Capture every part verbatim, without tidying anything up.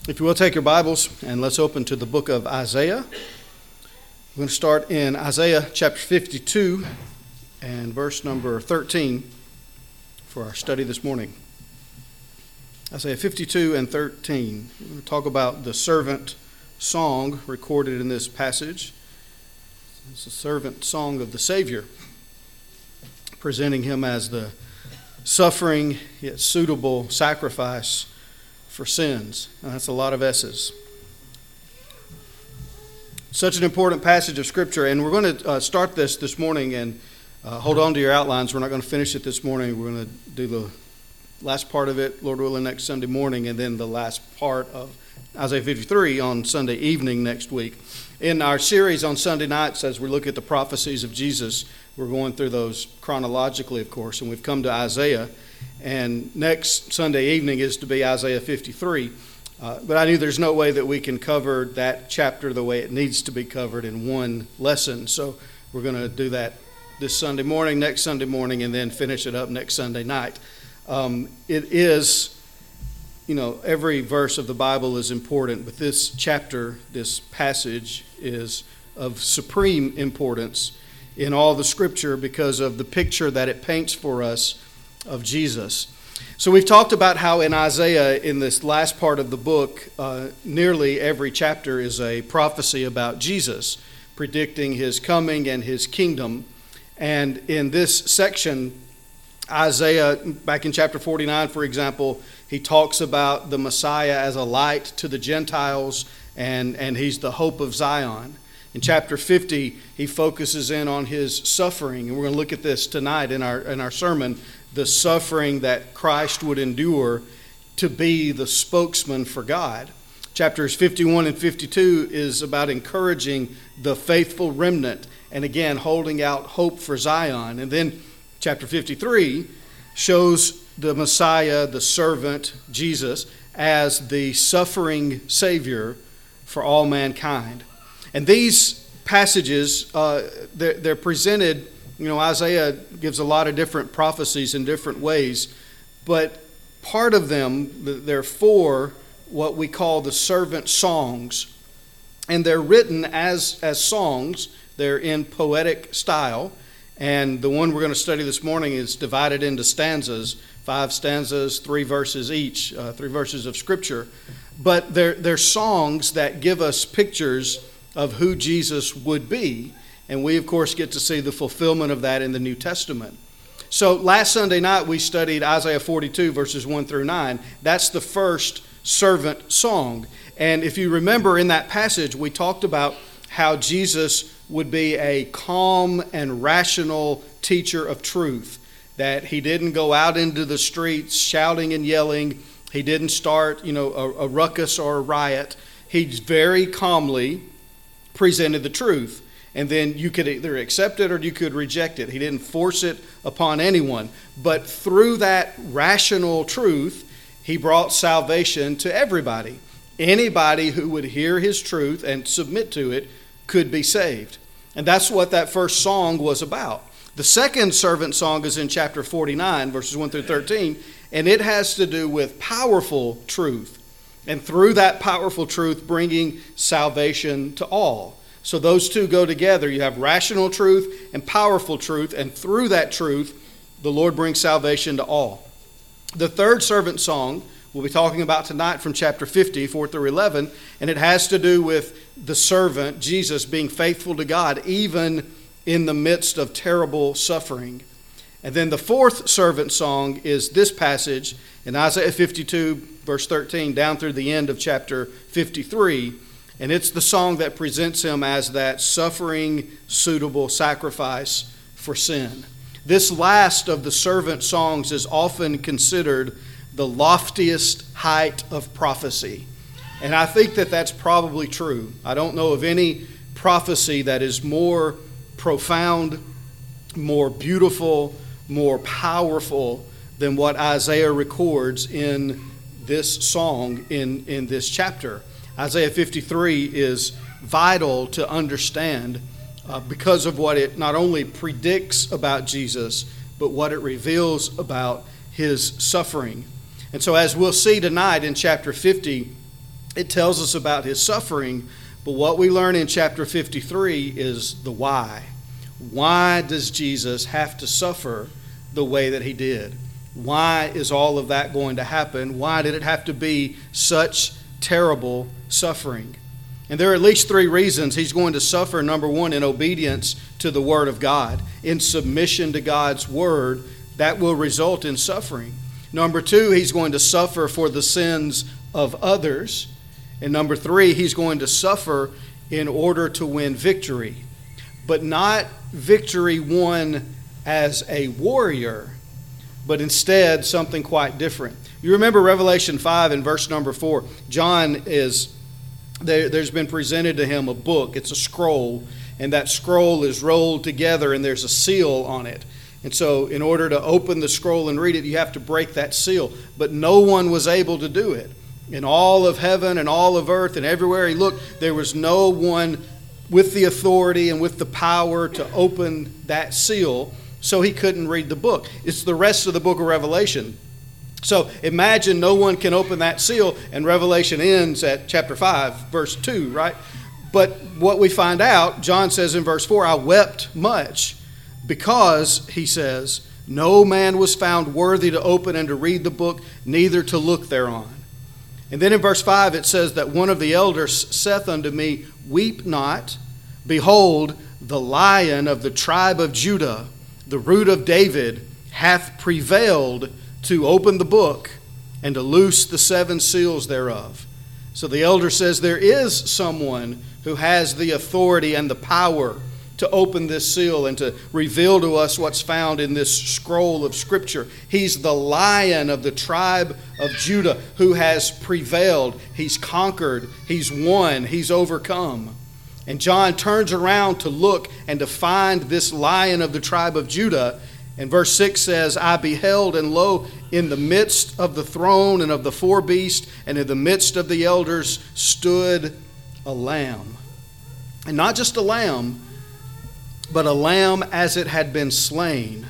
If you will, take your Bibles and let's open to the book of Isaiah. We're going to start in Isaiah chapter fifty-two and verse number thirteen for our study this morning. Isaiah fifty-two and thirteen. We're going to talk about the servant song recorded in this passage. It's a servant song of the Savior, presenting him as the suffering yet suitable sacrifice for sins. Now, that's a lot of S's. Such an important passage of Scripture, and we're going to uh, start this this morning, and uh, hold on to your outlines. We're not going to finish it this morning. We're going to do the last part of it, Lord willing, next Sunday morning, and then the last part of Isaiah fifty-three on Sunday evening next week. In our series on Sunday nights, as we look at the prophecies of Jesus, we're going through those chronologically, of course, and we've come to Isaiah. And next Sunday evening is to be Isaiah fifty-three. Uh, but I knew there's no way that we can cover that chapter the way it needs to be covered in one lesson. So we're going to do that this Sunday morning, next Sunday morning, and then finish it up next Sunday night. Um, it is, you know, every verse of the Bible is important, but this chapter, this passage is of supreme importance in all the Scripture because of the picture that it paints for us of Jesus. So we've talked about how in Isaiah, in this last part of the book, uh, nearly every chapter is a prophecy about Jesus, predicting his coming and his kingdom. And in this section, Isaiah, back in chapter forty-nine, for example, he talks about the Messiah as a light to the Gentiles, and, and he's the hope of Zion. In chapter fifty, he focuses in on his suffering, and we're going to look at this tonight in our in our sermon, the suffering that Christ would endure to be the spokesman for God. Chapters fifty-one and fifty-two is about encouraging the faithful remnant, and again, holding out hope for Zion. And then chapter fifty-three shows the Messiah, the servant, Jesus, as the suffering Savior for all mankind. And these passages, uh, they're, they're presented, you know, Isaiah gives a lot of different prophecies in different ways, but part of them, they're for what we call the servant songs. And they're written as, as songs. They're in poetic style. And the one we're going to study this morning is divided into stanzas, five stanzas, three verses each, uh, three verses of Scripture. But they're, they're songs that give us pictures of who Jesus would be. And we, of course, get to see the fulfillment of that in the New Testament. So last Sunday night, we studied Isaiah forty-two, verses one through nine. That's the first servant song. And if you remember in that passage, we talked about how Jesus would be a calm and rational teacher of truth, that he didn't go out into the streets shouting and yelling. He didn't start, you know, a, a ruckus or a riot. He very calmly presented the truth, and then you could either accept it or you could reject it. He didn't force it upon anyone, but through that rational truth, he brought salvation to everybody. Anybody who would hear his truth and submit to it could be saved. And that's what that first song was about. The second servant song is in chapter forty-nine, verses one through thirteen, and it has to do with powerful truth. And through that powerful truth, bringing salvation to all. So those two go together. You have rational truth and powerful truth, and through that truth, the Lord brings salvation to all. The third servant song we'll be talking about tonight from chapter fifty, four through eleven, and it has to do with the servant, Jesus, being faithful to God, even in the midst of terrible suffering. And then the fourth servant song is this passage in Isaiah fifty-two, verse thirteen, down through the end of chapter fifty-three. And it's the song that presents him as that suffering, suitable sacrifice for sin. This last of the servant songs is often considered the loftiest height of prophecy. And I think that that's probably true. I don't know of any prophecy that is more profound, more beautiful, more powerful than what Isaiah records in this song in, in this chapter. Isaiah fifty-three is vital to understand uh, because of what it not only predicts about Jesus, but what it reveals about his suffering. And so as we'll see tonight in chapter fifty, it tells us about his suffering, but what we learn in chapter fifty-three is the why. Why does Jesus have to suffer the way that he did? Why is all of that going to happen? Why did it have to be such terrible suffering? And there are at least three reasons he's going to suffer. Number one, in obedience to the Word of God, in submission to God's Word, that will result in suffering. Number two, he's going to suffer for the sins of others. And number three, he's going to suffer in order to win victory, but not victory won as a warrior, but instead something quite different. You remember Revelation five and verse number four. John is, there, there's been presented to him a book. It's a scroll, and that scroll is rolled together and there's a seal on it. And so in order to open the scroll and read it, you have to break that seal. But no one was able to do it. In all of heaven and all of earth and everywhere he looked, there was no one with the authority and with the power to open that seal, so he couldn't read the book. It's the rest of the book of Revelation. So imagine no one can open that seal, and Revelation ends at chapter five, verse two, right? But what we find out, John says in verse four, I wept much because, he says, no man was found worthy to open and to read the book, neither to look thereon. And then in verse five it says that one of the elders saith unto me, weep not, behold, the Lion of the tribe of Judah, the root of David, hath prevailed to open the book and to loose the seven seals thereof. So the elder says there is someone who has the authority and the power to open this seal and to reveal to us what's found in this scroll of Scripture. He's the Lion of the tribe of Judah who has prevailed. He's conquered. He's won. He's overcome. And John turns around to look and to find this Lion of the tribe of Judah. And verse six says, I beheld, and lo, in the midst of the throne and of the four beasts, and in the midst of the elders, stood a lamb. And not just a lamb, but a lamb as it had been slain,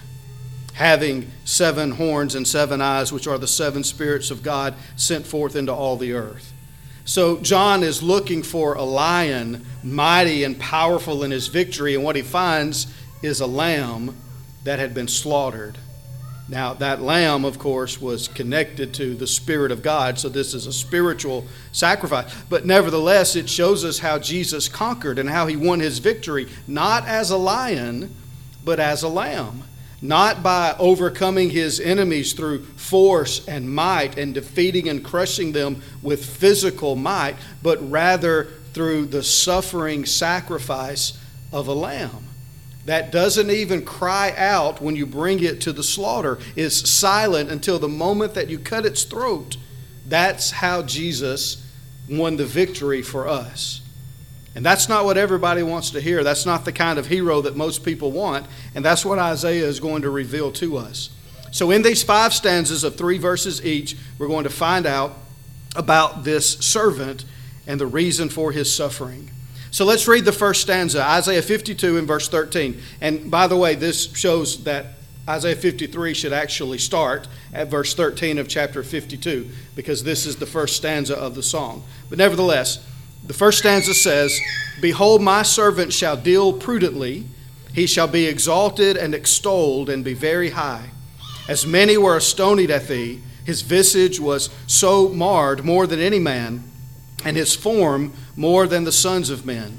having seven horns and seven eyes, which are the seven spirits of God sent forth into all the earth. So John is looking for a lion, mighty and powerful in his victory, and what he finds is a lamb that had been slaughtered. Now, that lamb, of course, was connected to the Spirit of God, so this is a spiritual sacrifice. But nevertheless, it shows us how Jesus conquered and how he won his victory, not as a lion, but as a lamb. Not by overcoming his enemies through force and might and defeating and crushing them with physical might, but rather through the suffering sacrifice of a lamb that doesn't even cry out when you bring it to the slaughter, is silent until the moment that you cut its throat. That's how Jesus won the victory for us. And that's not what everybody wants to hear. That's not the kind of hero that most people want. And that's what Isaiah is going to reveal to us. So in these five stanzas of three verses each, we're going to find out about this servant and the reason for his suffering. So let's read the first stanza, Isaiah fifty-two and verse thirteen. And by the way, this shows that Isaiah fifty-three should actually start at verse thirteen of chapter fifty-two, because this is the first stanza of the song. But nevertheless, the first stanza says, Behold, my servant shall deal prudently. He shall be exalted and extolled and be very high. As many were astonied at thee, his visage was so marred more than any man, and his form more than the sons of men.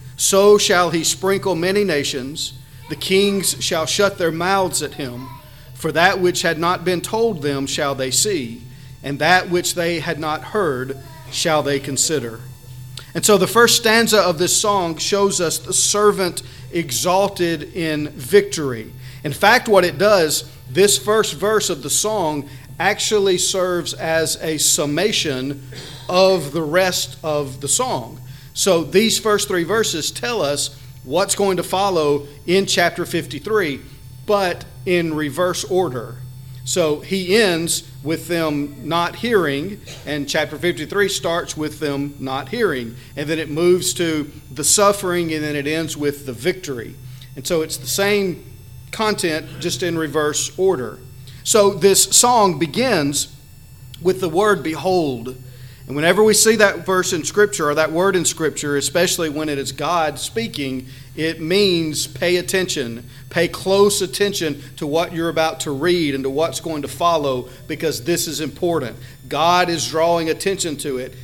So shall he sprinkle many nations. The kings shall shut their mouths at him. For that which had not been told them shall they see, and that which they had not heard shall they consider. And so the first stanza of this song shows us the servant exalted in victory. In fact, what it does, this first verse of the song actually serves as a summation of the rest of the song. So these first three verses tell us what's going to follow in chapter fifty-three, but in reverse order. So he ends with them not hearing, and chapter fifty-three starts with them not hearing. And then it moves to the suffering, and then it ends with the victory. And so it's the same content, just in reverse order. So this song begins with the word behold. And whenever we see that verse in Scripture, or that word in Scripture, especially when it is God speaking, it means pay attention. Pay close attention to what you're about to read and to what's going to follow, because this is important. God is drawing attention to it.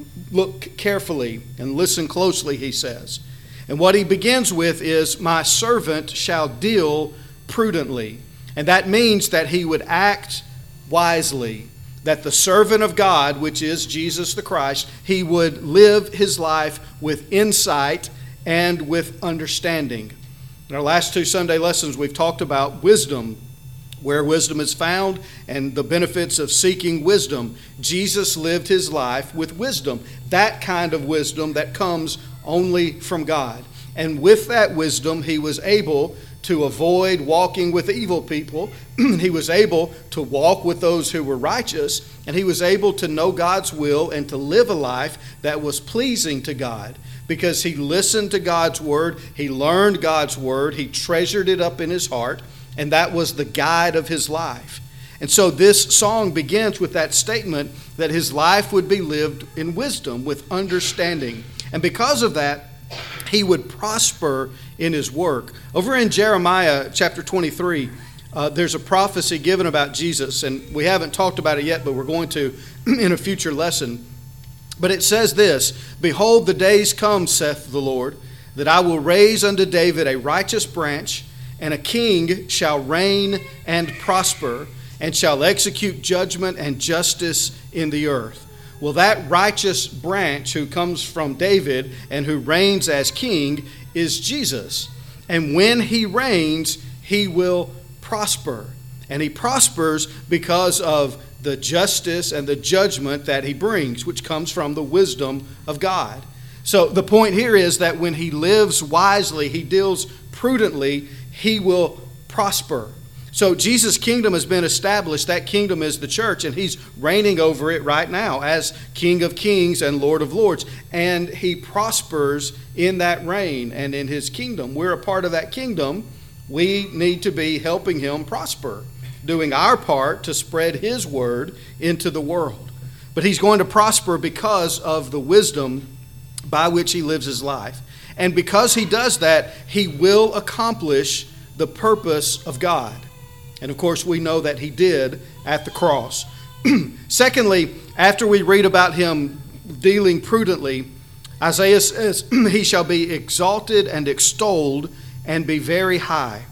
Look carefully and listen closely, he says. And what he begins with is, my servant shall deal prudently. And that means that he would act wisely. That the servant of God, which is Jesus the Christ, he would live his life with insight and with understanding. In our last two Sunday lessons, we've talked about wisdom, where wisdom is found, and the benefits of seeking wisdom. Jesus lived his life with wisdom, that kind of wisdom that comes only from God. And with that wisdom, he was able to avoid walking with evil people. He was able to walk with those who were righteous, and he was able to know God's will and to live a life that was pleasing to God, because he listened to God's word, he learned God's word, he treasured it up in his heart, and that was the guide of his life. And so this song begins with that statement that his life would be lived in wisdom, with understanding. And because of that, he would prosper in his work. Over in Jeremiah chapter twenty-three, uh, there's a prophecy given about Jesus, and we haven't talked about it yet, but we're going to in a future lesson. But it says this, behold, the days come, saith the Lord, that I will raise unto David a righteous branch, and a king shall reign and prosper, and shall execute judgment and justice in the earth. Well, that righteous branch who comes from David and who reigns as king is Jesus. And when he reigns, he will prosper. And he prospers because of the justice and the judgment that he brings, which comes from the wisdom of God. So the point here is that when he lives wisely, he deals prudently, he will prosper. So Jesus' kingdom has been established. That kingdom is the church, and he's reigning over it right now as King of Kings and Lord of Lords. And he prospers in that reign and in his kingdom. We're a part of that kingdom. We need to be helping him prosper, doing our part to spread his word into the world. But he's going to prosper because of the wisdom by which he lives his life. And because he does that, he will accomplish the purpose of God. And of course, we know that he did at the cross. Secondly, after we read about him dealing prudently, Isaiah says, he shall be exalted and extolled and be very high.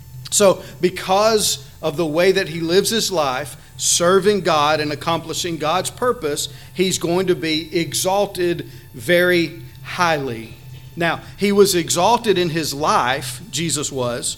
So because of the way that he lives his life, serving God and accomplishing God's purpose, he's going to be exalted very highly. Now, he was exalted in his life, Jesus was,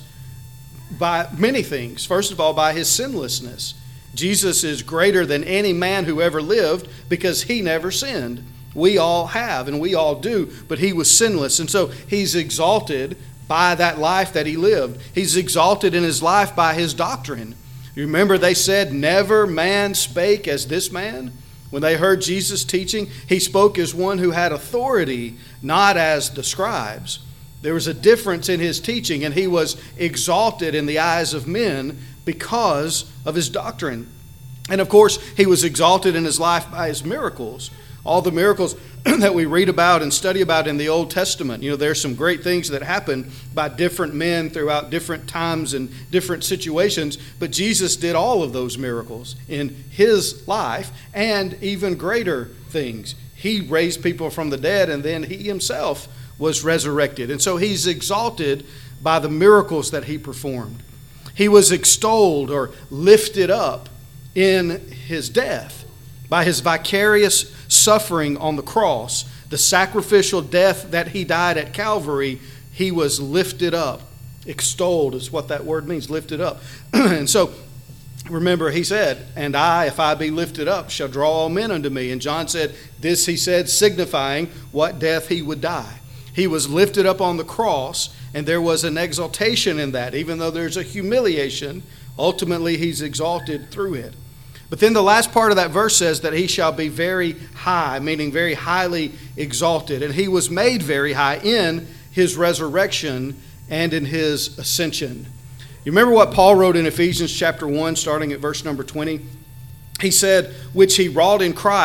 by many things. First of all, by his sinlessness. Jesus is greater than any man who ever lived because he never sinned. We all have, and we all do, but he was sinless. And so he's exalted by that life that he lived. He's exalted in his life by his doctrine. You remember they said, never man spake as this man? When they heard Jesus teaching, he spoke as one who had authority, not as the scribes. There was a difference in his teaching, and he was exalted in the eyes of men because of his doctrine. And of course, he was exalted in his life by his miracles. All the miracles that we read about and study about in the Old Testament. You know, there's some great things that happen by different men throughout different times and different situations, but Jesus did all of those miracles in his life and even greater things. He raised people from the dead, and then he himself was resurrected. And so he's exalted by the miracles that he performed. He was extolled or lifted up in his death by his vicarious suffering on the cross. The sacrificial death that he died at Calvary, he was lifted up. Extolled is what that word means, lifted up. And so remember, he said, and I, if I be lifted up, shall draw all men unto me. And John said, this he said, signifying what death he would die. He was lifted up on the cross, and there was an exaltation in that. Even though there's a humiliation, ultimately he's exalted through it. But then the last part of that verse says that he shall be very high, meaning very highly exalted. And he was made very high in his resurrection and in his ascension. You remember what Paul wrote in Ephesians chapter one, starting at verse number twenty? He said, which he wrought in Christ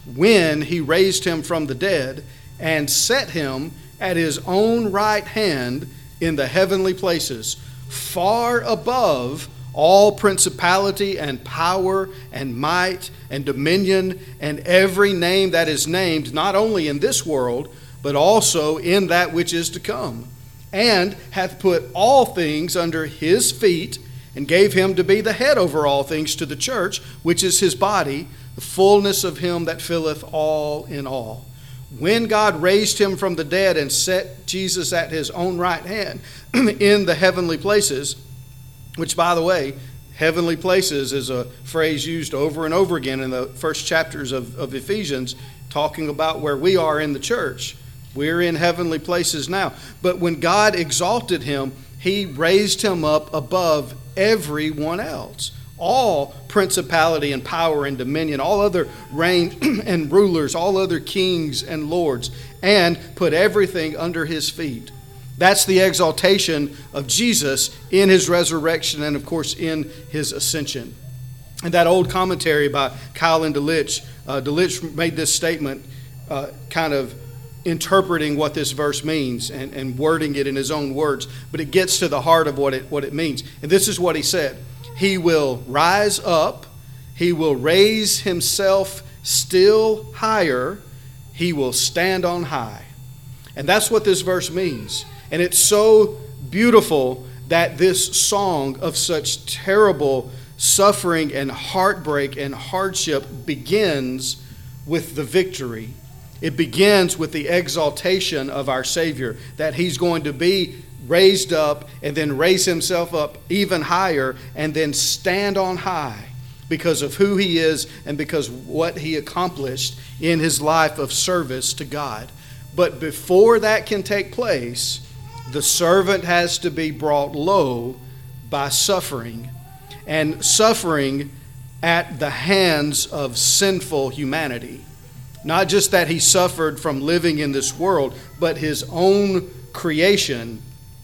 when he raised him from the dead and set him at his own right hand in the heavenly places, far above all principality and power and might and dominion and every name that is named, not only in this world, but also in that which is to come, and hath put all things under his feet, and gave him to be the head over all things to the church, which is his body, the fullness of him that filleth all in all. When God raised him from the dead and set Jesus at his own right hand in the heavenly places, which, by the way, heavenly places is a phrase used over and over again in the first chapters of, of Ephesians, talking about where we are in the church. We're in heavenly places now. But when God exalted him, he raised him up above everyone else. All principality and power and dominion, all other reign and rulers, all other kings and lords, and put everything under his feet. That's the exaltation of Jesus in his resurrection and, of course, in his ascension. And that old commentary by Kyle and DeLitch, uh, DeLitch made this statement uh, kind of interpreting what this verse means and, and wording it in his own words, but it gets to the heart of what it, what it means. And this is what he said. He will rise up, he will raise himself still higher, he will stand on high. And that's what this verse means. And it's so beautiful that this song of such terrible suffering and heartbreak and hardship begins with the victory. It begins with the exaltation of our Savior, that he's going to be raised up and then raise himself up even higher and then stand on high because of who he is and because what he accomplished in his life of service to God. But before that can take place, the servant has to be brought low by suffering, and suffering at the hands of sinful humanity. Not just that he suffered from living in this world, but his own creation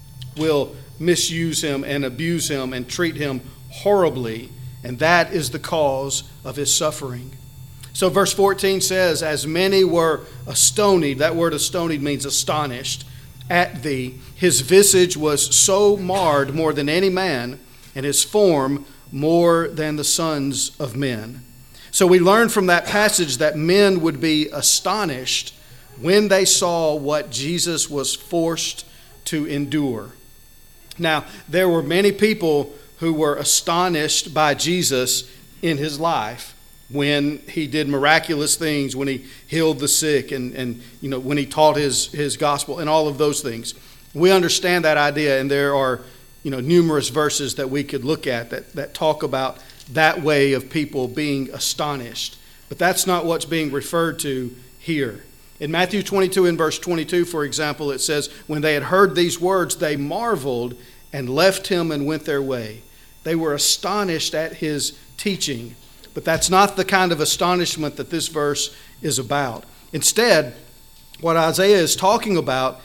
will misuse him and abuse him and treat him horribly, and that is the cause of his suffering. So verse fourteen says, as many were astonied, that word astonied means astonished, at thee, his visage was so marred more than any man, and his form more than the sons of men. So we learn from that passage that men would be astonished when they saw what Jesus was forced to endure. Now, there were many people who were astonished by Jesus in his life when he did miraculous things, when he healed the sick, and, and you know, when he taught his, his gospel and all of those things. We understand that idea, and there are you know numerous verses that we could look at that, that talk about that way of people being astonished. But that's not what's being referred to here. In Matthew twenty-two and verse twenty-two, for example, it says, when they had heard these words, they marveled and left him and went their way. They were astonished at his teaching. But that's not the kind of astonishment that this verse is about. Instead, what Isaiah is talking about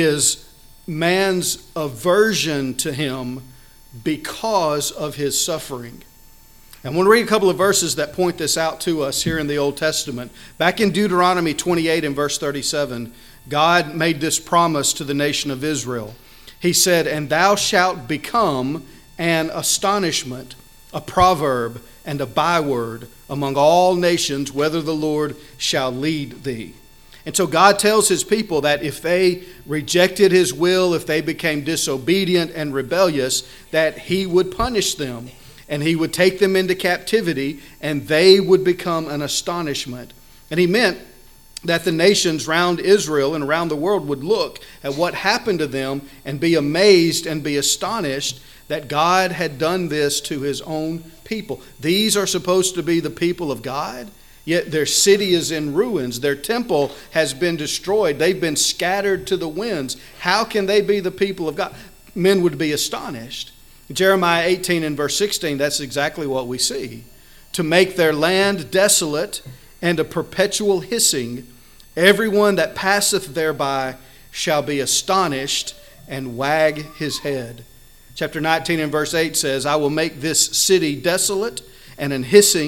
is man's aversion to him because of his suffering. I want to read a couple of verses that point this out to us here in the Old Testament. Back in Deuteronomy twenty-eight and verse thirty-seven, God made this promise to the nation of Israel. He said, and thou shalt become an astonishment, a proverb, and a byword among all nations, whether the Lord shall lead thee. And so God tells his people that if they rejected his will, if they became disobedient and rebellious, that he would punish them and he would take them into captivity and they would become an astonishment. And he meant that the nations around Israel and around the world would look at what happened to them and be amazed and be astonished that God had done this to his own people. These are supposed to be the people of God, yet their city is in ruins. Their temple has been destroyed. They've been scattered to the winds. How can they be the people of God? Men would be astonished. In Jeremiah eighteen and verse sixteen, that's exactly what we see. To make their land desolate and a perpetual hissing, everyone that passeth thereby shall be astonished and wag his head. Chapter nineteen and verse eight says, I will make this city desolate and an hissing,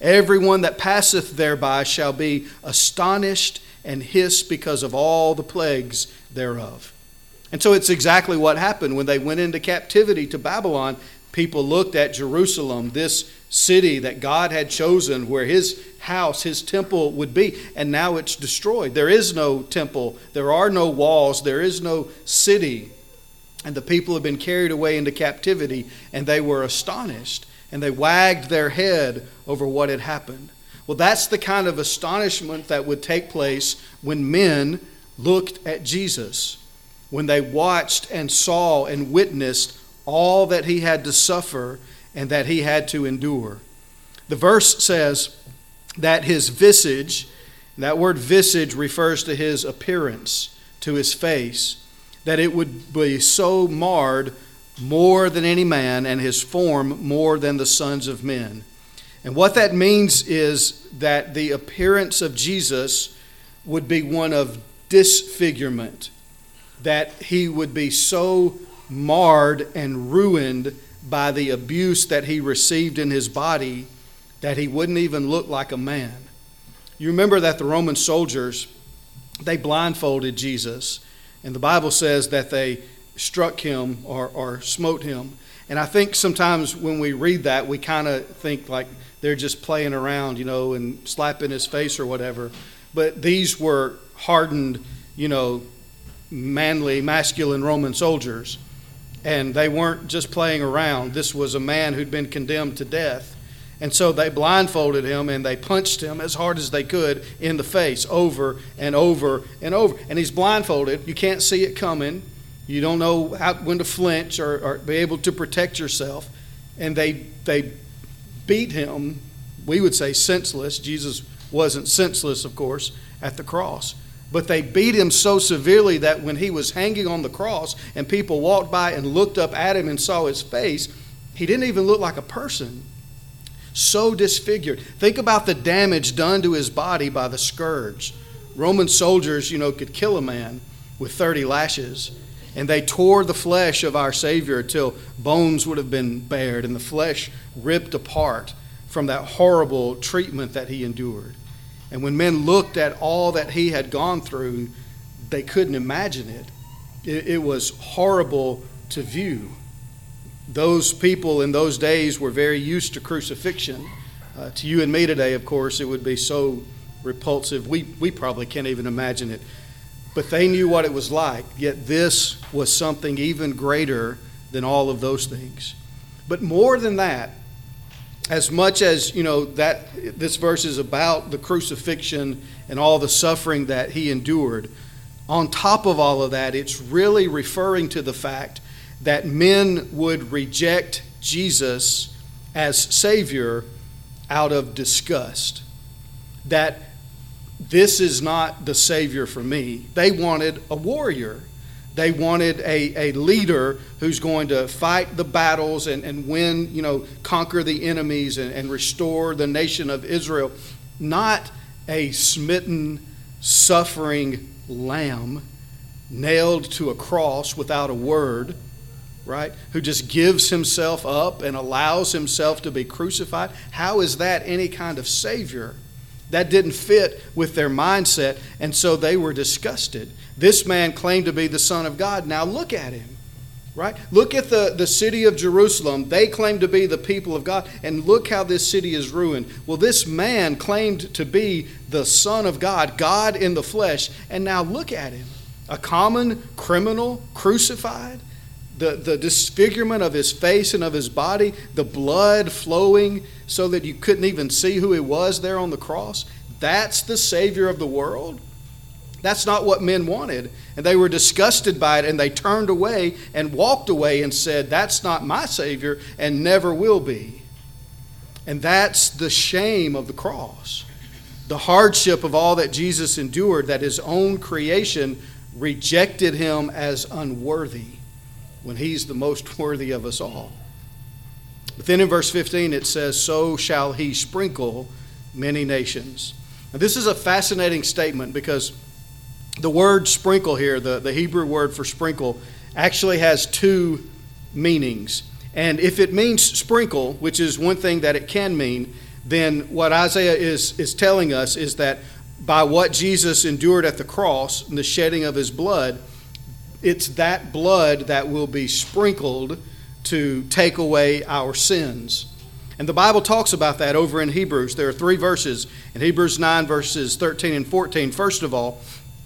Everyone that passeth thereby shall be astonished and hiss because of all the plagues thereof. And so it's exactly what happened when they went into captivity to Babylon. People looked at Jerusalem, this city that God had chosen where his house, his temple would be, and now it's destroyed. There is no temple. There are no walls. There is no city. And the people have been carried away into captivity, and they were astonished, and they wagged their head over what had happened. Well, that's the kind of astonishment that would take place when men looked at Jesus, when they watched and saw and witnessed all that he had to suffer and that he had to endure. The verse says that his visage, that word visage refers to his appearance, to his face, that it would be so marred more than any man, and his form more than the sons of men. And what that means is that the appearance of Jesus would be one of disfigurement, that he would be so marred and ruined by the abuse that he received in his body that he wouldn't even look like a man. You remember that the Roman soldiers, they blindfolded Jesus, and the Bible says that they struck him or, or smote him. And I think sometimes when we read that, we kind of think like they're just playing around, you know, and slapping his face or whatever. But these were hardened, you know, manly, masculine Roman soldiers. And they weren't just playing around. This was a man who'd been condemned to death. And so they blindfolded him and they punched him as hard as they could in the face over and over and over. And he's blindfolded. You can't see it coming. You don't know how, when to flinch or, or be able to protect yourself. And they they beat him, we would say senseless. Jesus wasn't senseless, of course, at the cross. But they beat him so severely that when he was hanging on the cross and people walked by and looked up at him and saw his face, he didn't even look like a person. So disfigured. Think about the damage done to his body by the scourge. Roman soldiers, you know, could kill a man with thirty lashes. And they tore the flesh of our Savior till bones would have been bared and the flesh ripped apart from that horrible treatment that he endured. And when men looked at all that he had gone through, they couldn't imagine it. It, it was horrible to view. Those people in those days were very used to crucifixion. Uh, to you and me today, of course, it would be so repulsive. We, we probably can't even imagine it. But they knew what it was like. Yet this was something even greater than all of those things. But more than that, as much as, you know, that this verse is about the crucifixion and all the suffering that he endured, on top of all of that, it's really referring to the fact that men would reject Jesus as Savior out of disgust. That this is not the Savior for me. They wanted a warrior. They wanted a, a leader who's going to fight the battles and, and win, you know, conquer the enemies and, and restore the nation of Israel. Not a smitten, suffering lamb nailed to a cross without a word, right? Who just gives himself up and allows himself to be crucified. How is that any kind of Savior? That didn't fit with their mindset, and so they were disgusted. This man claimed to be the Son of God. Now look at him, right? Look at the, the city of Jerusalem. They claimed to be the people of God, and look how this city is ruined. Well, this man claimed to be the Son of God, God in the flesh, and now look at him. A common criminal crucified, the, the disfigurement of his face and of his body, the blood flowing so that you couldn't even see who he was there on the cross. That's the Savior of the world? That's not what men wanted. And they were disgusted by it, and they turned away and walked away and said, that's not my Savior and never will be. And that's the shame of the cross. The hardship of all that Jesus endured, that his own creation rejected him as unworthy when he's the most worthy of us all. But then in verse fifteen it says, so shall he sprinkle many nations. Now this is a fascinating statement because the word sprinkle here, the, the Hebrew word for sprinkle, actually has two meanings. And if it means sprinkle, which is one thing that it can mean, then what Isaiah is, is telling us is that by what Jesus endured at the cross and the shedding of his blood, it's that blood that will be sprinkled to take away our sins. And the Bible talks about that over in Hebrews. There are three verses in Hebrews nine, verses thirteen and fourteen. First of all,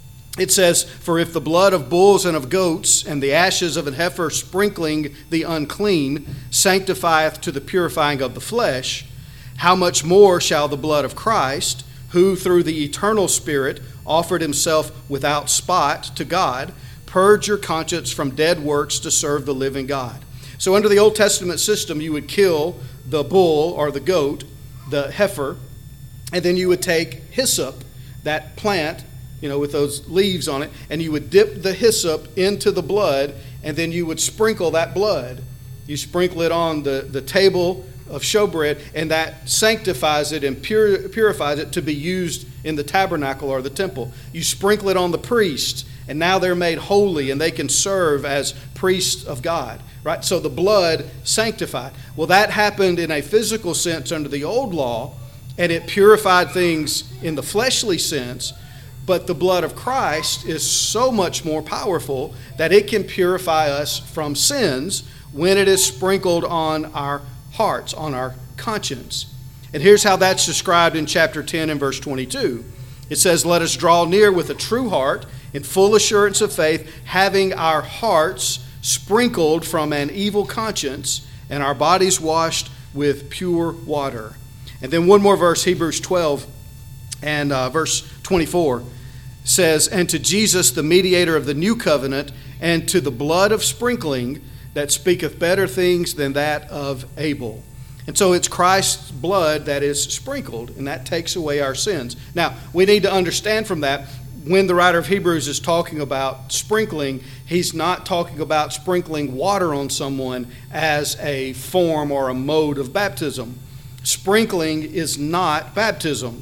it says, "For if the blood of bulls and of goats and the ashes of an heifer sprinkling the unclean sanctifieth to the purifying of the flesh, how much more shall the blood of Christ, who through the eternal Spirit offered himself without spot to God, purge your conscience from dead works to serve the living God." So under the Old Testament system, you would kill the bull or the goat, the heifer, and then you would take hyssop, that plant, you know, with those leaves on it, and you would dip the hyssop into the blood, and then you would sprinkle that blood. You sprinkle it on the, the table of showbread, and that sanctifies it and pur- purifies it to be used in the tabernacle or the temple. You sprinkle it on the priests, and now they're made holy, and they can serve as priests of God. Right? So the blood sanctified. Well, that happened in a physical sense under the old law, and it purified things in the fleshly sense. But the blood of Christ is so much more powerful that it can purify us from sins when it is sprinkled on our hearts, on our conscience. And here's how that's described in chapter ten and verse twenty-two. It says, "Let us draw near with a true heart in full assurance of faith, having our hearts sprinkled from an evil conscience and our bodies washed with pure water." And then one more verse, Hebrews twelve and uh, verse twenty-four says, "And to Jesus, the mediator of the new covenant, and to the blood of sprinkling that speaketh better things than that of Abel." And so it's Christ's blood that is sprinkled, and that takes away our sins. Now, we need to understand from that, when the writer of Hebrews is talking about sprinkling, he's not talking about sprinkling water on someone as a form or a mode of baptism. Sprinkling is not baptism.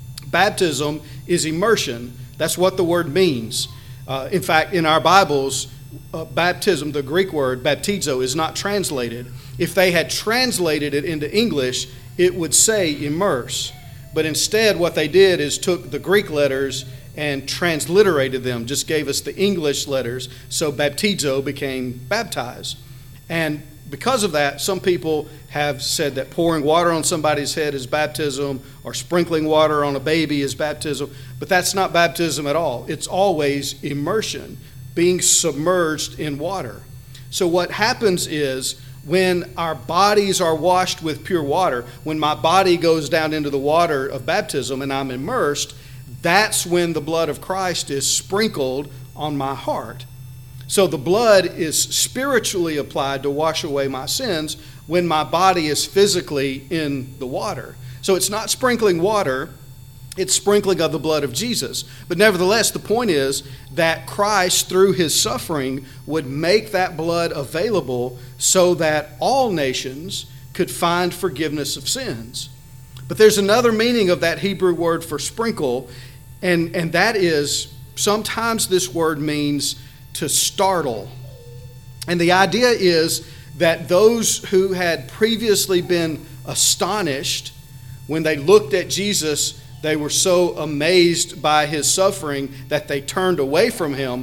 Baptism is immersion. That's what the word means. Uh, in fact, in our Bibles, uh, baptism, the Greek word baptizo, is not translated. If they had translated it into English, it would say immerse. But instead, what they did is took the Greek letters and transliterated them, just gave us the English letters, so baptizo became baptize. And because of that, some people have said that pouring water on somebody's head is baptism, or sprinkling water on a baby is baptism, but that's not baptism at all. It's always immersion, being submerged in water. So what happens is, when our bodies are washed with pure water, when my body goes down into the water of baptism and I'm immersed, that's when the blood of Christ is sprinkled on my heart. So the blood is spiritually applied to wash away my sins when my body is physically in the water. So it's not sprinkling water, it's sprinkling of the blood of Jesus. But nevertheless, the point is that Christ, through his suffering, would make that blood available so that all nations could find forgiveness of sins. But there's another meaning of that Hebrew word for sprinkle, and, and that is, sometimes this word means to startle. And the idea is that those who had previously been astonished when they looked at Jesus, they were so amazed by his suffering that they turned away from him.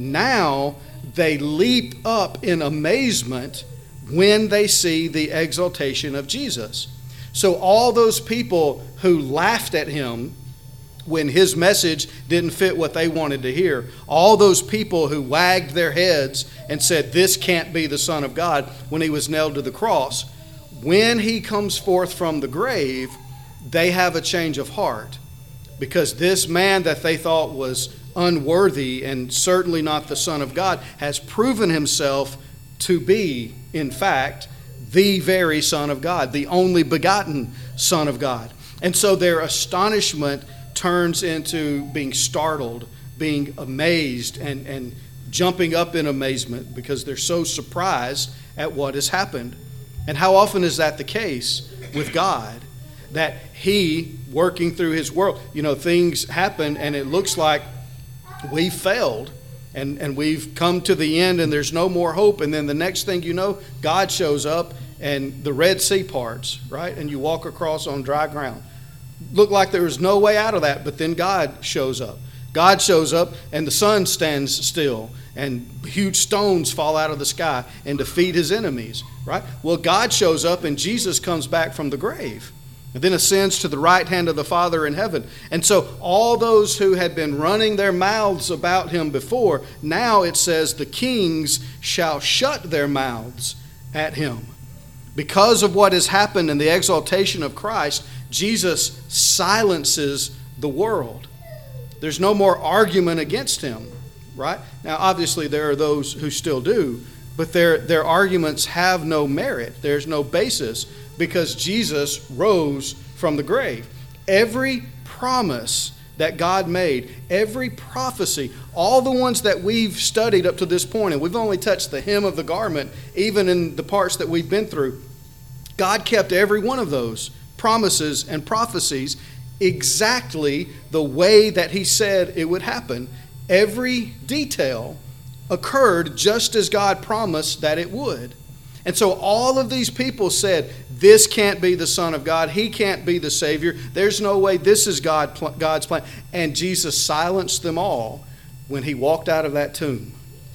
Now they leap up in amazement when they see the exaltation of Jesus. So all those people who laughed at him when his message didn't fit what they wanted to hear, all those people who wagged their heads and said, "This can't be the Son of God," when he was nailed to the cross, when he comes forth from the grave, they have a change of heart, because this man that they thought was unworthy and certainly not the Son of God has proven himself to be, in fact, the very Son of God, the only begotten Son of God. And so their astonishment turns into being startled, being amazed, and, and jumping up in amazement because they're so surprised at what has happened. And how often is that the case with God? That he, working through his world, you know, things happen and it looks like we failed and, and we've come to the end and there's no more hope. And then the next thing you know, God shows up and the Red Sea parts, right? And you walk across on dry ground. Looked like there was no way out of that, but then God shows up. God shows up and the sun stands still and huge stones fall out of the sky and defeat his enemies, right? Well, God shows up and Jesus comes back from the grave and then ascends to the right hand of the Father in heaven. And so all those who had been running their mouths about him before, now it says the kings shall shut their mouths at him. Because of what has happened in the exaltation of Christ, Jesus silences the world. There's no more argument against him, right? Now, obviously, there are those who still do, but their, their arguments have no merit. There's no basis because Jesus rose from the grave. Every promise that God made, every prophecy, all the ones that we've studied up to this point, and we've only touched the hem of the garment, even in the parts that we've been through, God kept every one of those promises and prophecies exactly the way that he said it would happen. Every detail occurred just as God promised that it would. And so all of these people said, this can't be the Son of God. He can't be the Savior. There's no way this is God, God's plan. And Jesus silenced them all when he walked out of that tomb.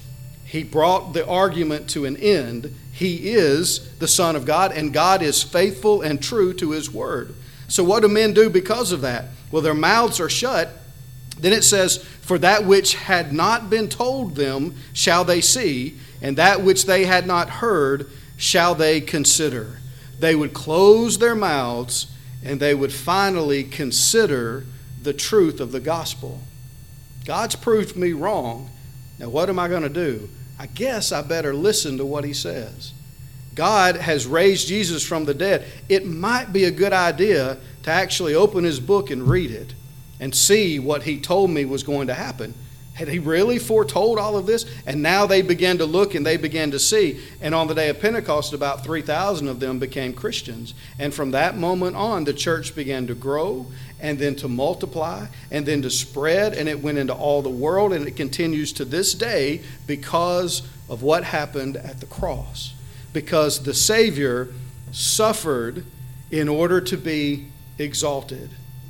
He brought the argument to an end. He is the Son of God, and God is faithful and true to his word. So what do men do because of that? Well, their mouths are shut. Then it says, for that which had not been told them shall they see, and that which they had not heard shall they consider. They would close their mouths, and they would finally consider the truth of the gospel. God's proved me wrong. Now what am I going to do? I guess I better listen to what he says. God has raised Jesus from the dead. It might be a good idea to actually open his book and read it and see what he told me was going to happen. Had he really foretold all of this? And now they began to look and they began to see. And on the day of Pentecost, about three thousand of them became Christians. And from that moment on, the church began to grow and then to multiply and then to spread. And it went into all the world, and it continues to this day because of what happened at the cross. Because the Savior suffered in order to be exalted.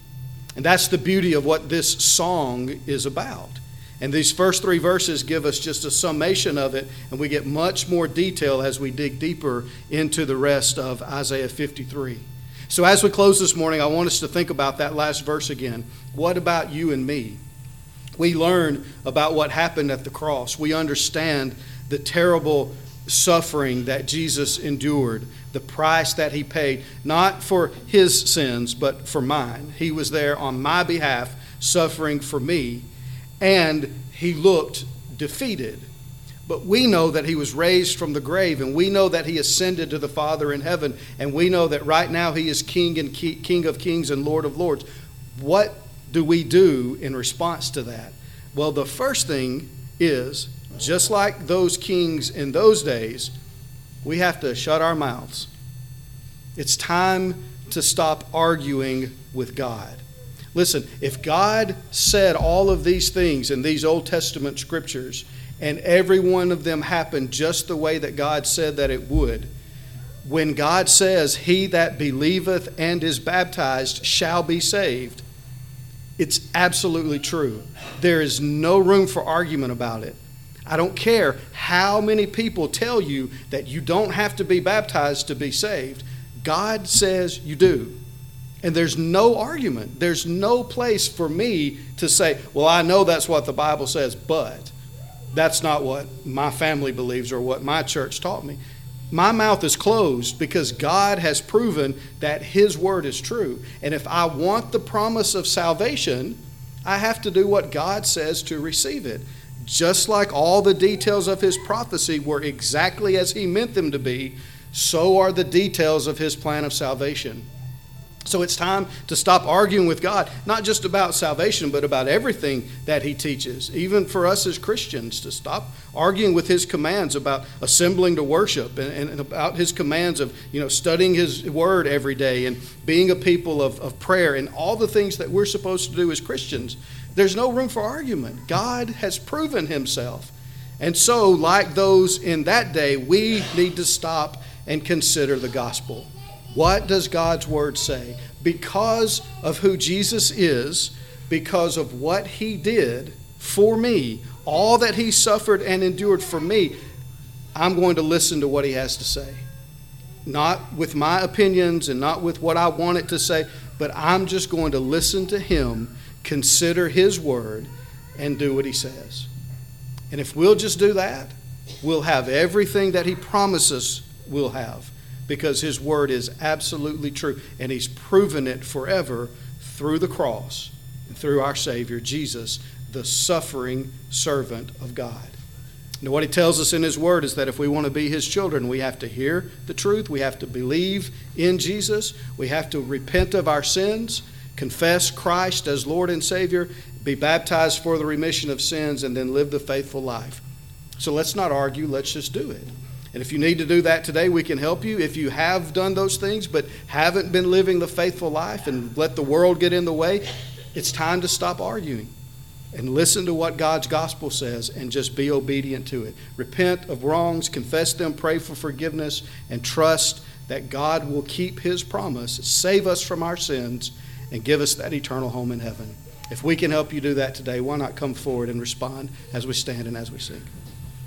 And that's the beauty of what this song is about. And these first three verses give us just a summation of it, and we get much more detail as we dig deeper into the rest of Isaiah fifty-three. So as we close this morning, I want us to think about that last verse again. What about you and me? We learn about what happened at the cross. We understand the terrible suffering that Jesus endured, the price that he paid, not for his sins, but for mine. He was there on my behalf, suffering for me, and he looked defeated. But we know that he was raised from the grave, and we know that he ascended to the Father in heaven, and we know that right now he is King and King of kings and Lord of lords. What do we do in response to that? Well, the first thing is, just like those kings in those days, we have to shut our mouths. It's time to stop arguing with God. Listen, if God said all of these things in these Old Testament scriptures, and every one of them happened just the way that God said that it would, when God says, he that believeth and is baptized shall be saved, it's absolutely true. There is no room for argument about it. I don't care how many people tell you that you don't have to be baptized to be saved. God says you do. And there's no argument. There's no place for me to say, well, I know that's what the Bible says, but that's not what my family believes or what my church taught me. My mouth is closed because God has proven that his word is true. And if I want the promise of salvation, I have to do what God says to receive it. Just like all the details of his prophecy were exactly as he meant them to be, so are the details of his plan of salvation. So it's time to stop arguing with God, not just about salvation, but about everything that he teaches. Even for us as Christians, to stop arguing with his commands about assembling to worship and, and about his commands of, you know, studying his word every day and being a people of, of prayer and all the things that we're supposed to do as Christians. There's no room for argument. God has proven himself. And so, like those in that day, we need to stop and consider the gospel. What does God's word say? Because of who Jesus is, because of what he did for me, all that he suffered and endured for me, I'm going to listen to what he has to say. Not with my opinions and not with what I want it to say, but I'm just going to listen to him, consider his word, and do what he says. And if we'll just do that, we'll have everything that he promises we'll have, because his word is absolutely true, and he's proven it forever through the cross and through our Savior, Jesus, the suffering servant of God. Now, what he tells us in his word is that if we want to be his children, we have to hear the truth, we have to believe in Jesus, we have to repent of our sins, confess Christ as Lord and Savior, be baptized for the remission of sins, and then live the faithful life. So let's not argue, let's just do it. And if you need to do that today, we can help you. If you have done those things but haven't been living the faithful life and let the world get in the way, it's time to stop arguing and listen to what God's gospel says and just be obedient to it. Repent of wrongs, confess them, pray for forgiveness, and trust that God will keep his promise, save us from our sins, and give us that eternal home in heaven. If we can help you do that today, why not come forward and respond as we stand and as we sing?